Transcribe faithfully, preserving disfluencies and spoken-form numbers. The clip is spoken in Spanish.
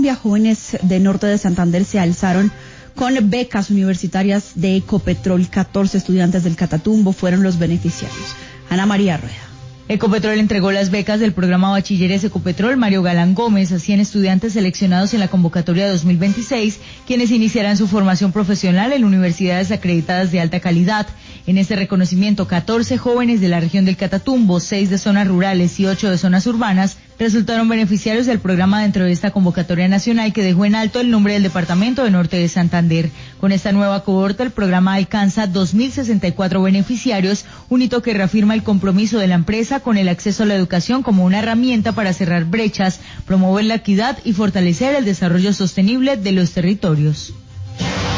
Colombia, jóvenes de norte de Santander se alzaron con becas universitarias de Ecopetrol. catorce estudiantes del Catatumbo fueron los beneficiarios. Ana María Rueda. Ecopetrol entregó las becas del programa Bachilleres Ecopetrol Mario Galán Gómez a cien estudiantes seleccionados en la convocatoria dos mil veintiséis, quienes iniciarán su formación profesional en universidades acreditadas de alta calidad. En este reconocimiento, catorce jóvenes de la región del Catatumbo, seis de zonas rurales y ocho de zonas urbanas, resultaron beneficiarios del programa dentro de esta convocatoria nacional que dejó en alto el nombre del departamento de Norte de Santander. Con esta nueva cohorte, el programa alcanza dos mil sesenta y cuatro beneficiarios, un hito que reafirma el compromiso de la empresa con el acceso a la educación como una herramienta para cerrar brechas, promover la equidad y fortalecer el desarrollo sostenible de los territorios.